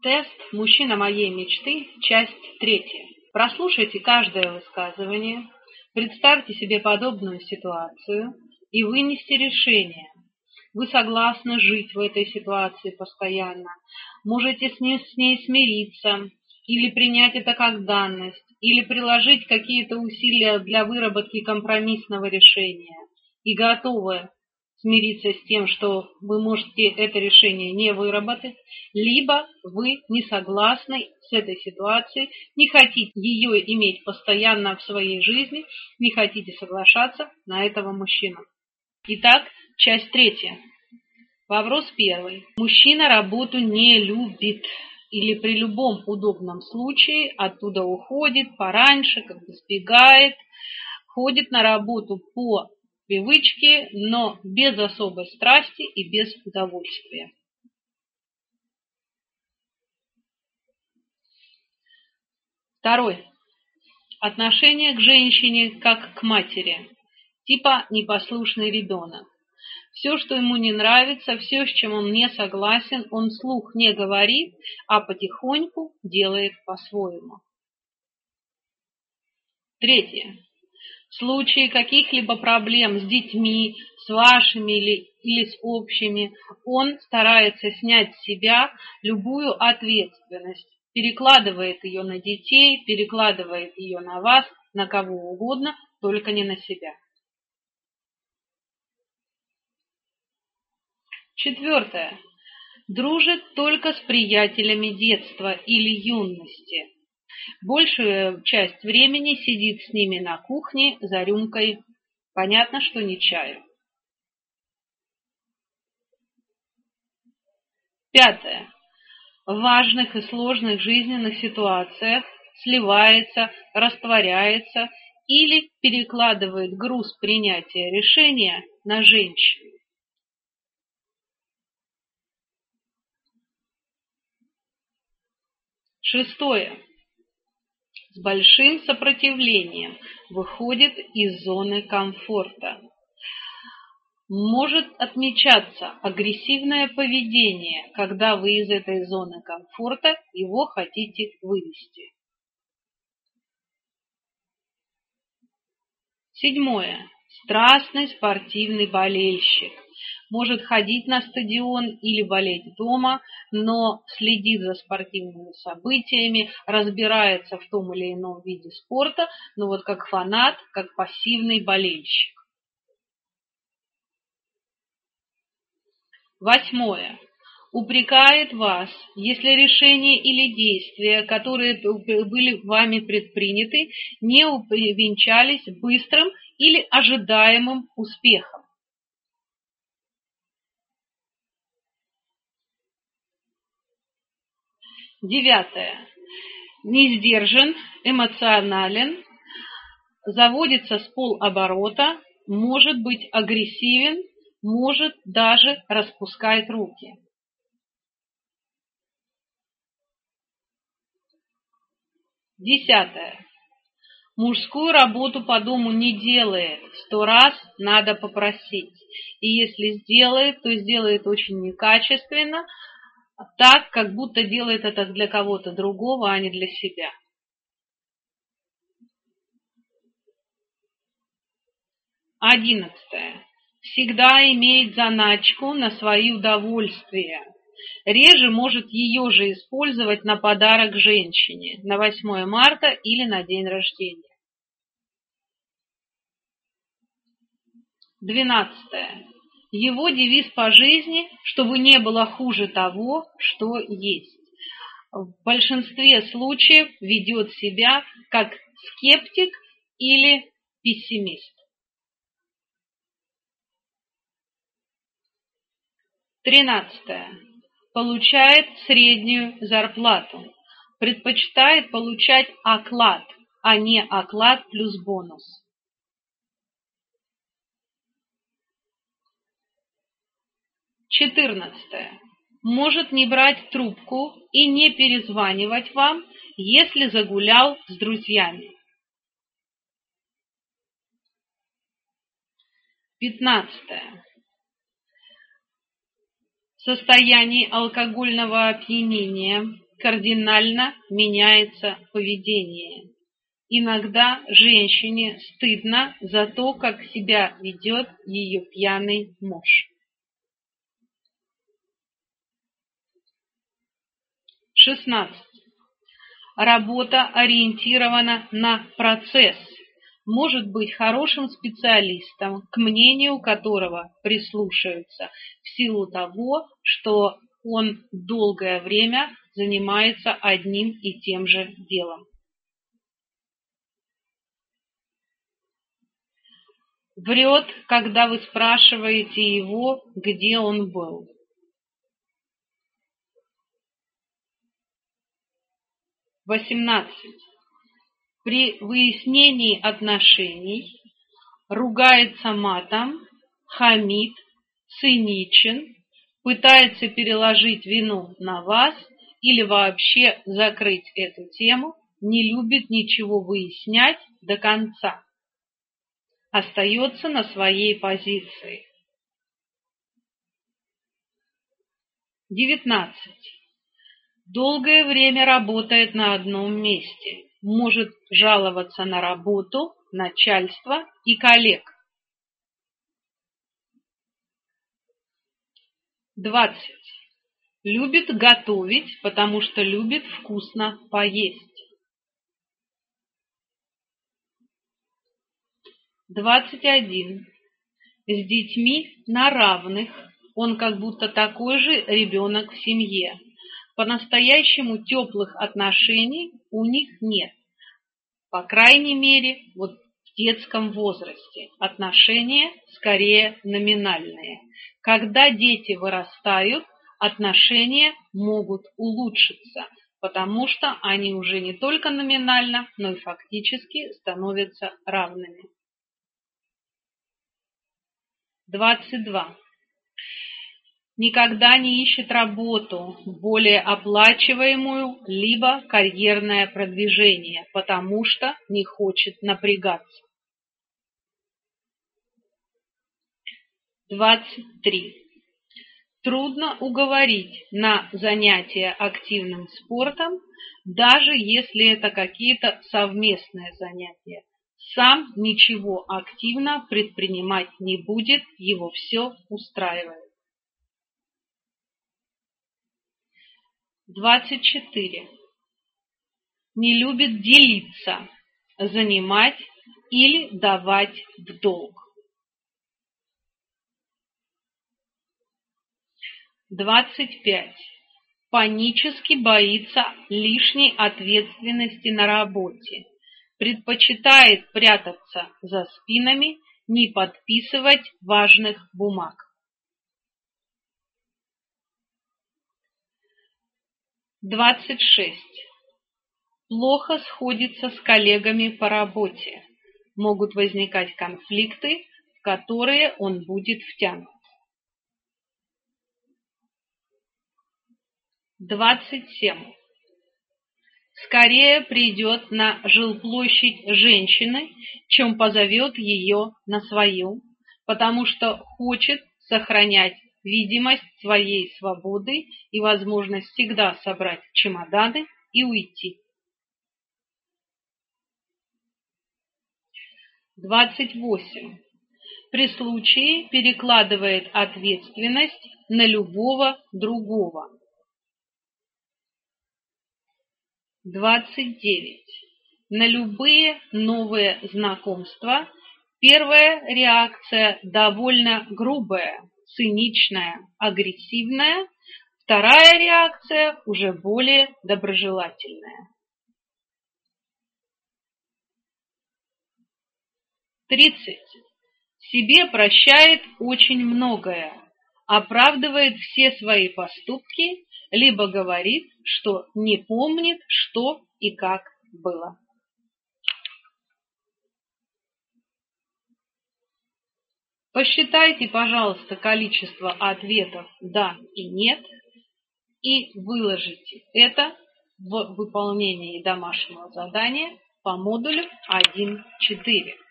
Тест «Мужчина моей мечты», часть 3. Прослушайте каждое высказывание, представьте себе подобную ситуацию и вынесите решение. Вы согласны жить в этой ситуации постоянно, можете с ней смириться, или принять это как данность, или приложить какие-то усилия для выработки компромиссного решения и готовы смириться с тем, что вы можете это решение не выработать, либо вы не согласны с этой ситуацией, не хотите ее иметь постоянно в своей жизни, не хотите соглашаться на этого мужчину. Итак, часть 3. Вопрос 1. Мужчина работу не любит или при любом удобном случае оттуда уходит пораньше, как бы сбегает, ходит на работу по привычке, но без особой страсти и без удовольствия. 2. Отношение к женщине как к матери, типа непослушный ребенок. Все, что ему не нравится, все, с чем он не согласен, он вслух не говорит, а потихоньку делает по-своему. 3. В случае каких-либо проблем с детьми, с вашими или с общими, он старается снять с себя любую ответственность, перекладывает ее на детей, перекладывает ее на вас, на кого угодно, только не на себя. 4. Дружит только с приятелями детства или юности. Большую часть времени сидит с ними на кухне за рюмкой, понятно, что не чаю. 5. В важных и сложных жизненных ситуациях сливается, растворяется или перекладывает груз принятия решения на женщину. 6. С большим сопротивлением выходит из зоны комфорта. Может отмечаться агрессивное поведение, когда вы из этой зоны комфорта его хотите вывести. 7. Страстный спортивный болельщик. Может ходить на стадион или болеть дома, но следит за спортивными событиями, разбирается в том или ином виде спорта, но вот как фанат, как пассивный болельщик. 8. Упрекает вас, если решения или действия, которые были вами предприняты, не увенчались быстрым или ожидаемым успехом. 9. Не сдержан, эмоционален, заводится с полоборота, может быть агрессивен, может даже распускать руки. 10. Мужскую работу по дому не делает, 100 раз надо попросить. И если сделает, то сделает очень некачественно, так, как будто делает это для кого-то другого, а не для себя. 11. Всегда имеет заначку на свои удовольствия. Реже может ее же использовать на подарок женщине, на 8 марта или на день рождения. 12. Его девиз по жизни, чтобы не было хуже того, что есть. В большинстве случаев ведет себя как скептик или пессимист. 13. Получает среднюю зарплату. Предпочитает получать оклад, а не оклад плюс бонус. 14. Может не брать трубку и не перезванивать вам, если загулял с друзьями. 15. В состоянии алкогольного опьянения, кардинально меняется поведение. Иногда женщине стыдно за то, как себя ведет ее пьяный муж. 16. Работа ориентирована на процесс. Может быть хорошим специалистом, к мнению которого прислушаются в силу того, что он долгое время занимается одним и тем же делом. Врет, когда вы спрашиваете его, где он был. 18. При выяснении отношений ругается матом, хамит, циничен, пытается переложить вину на вас или вообще закрыть эту тему, не любит ничего выяснять до конца. Остается на своей позиции. 19. Долгое время работает на одном месте, может жаловаться на работу, начальство и коллег. 20. Любит готовить, потому что любит вкусно поесть. 21. С детьми на равных, он как будто такой же ребенок в семье. По-настоящему теплых отношений у них нет. По крайней мере, вот в детском возрасте отношения скорее номинальные. Когда дети вырастают, отношения могут улучшиться, потому что они уже не только номинально, но и фактически становятся равными. 22. Никогда не ищет работу, более оплачиваемую, либо карьерное продвижение, потому что не хочет напрягаться. 23. Трудно уговорить на занятия активным спортом, даже если это какие-то совместные занятия. Сам ничего активно предпринимать не будет, его все устраивает. 24. Не любит делиться, занимать или давать в долг. 25. Панически боится лишней ответственности на работе, предпочитает прятаться за спинами, не подписывать важных бумаг. 26. Плохо сходится с коллегами по работе. Могут возникать конфликты, в которые он будет втянут. 27. Скорее придет на жилплощадь женщины, чем позовет ее на свою, потому что хочет сохранять видимость своей свободы и возможность всегда собрать чемоданы и уйти. 28. При случае перекладывает ответственность на любого другого. 29. На любые новые знакомства первая реакция довольно грубая, циничная, агрессивная, вторая реакция уже более доброжелательная. 30. Себе прощает очень многое, оправдывает все свои поступки, либо говорит, что не помнит, что и как было. Посчитайте, пожалуйста, количество ответов «да» и «нет» и выложите это в выполнении домашнего задания по модулю 1.4.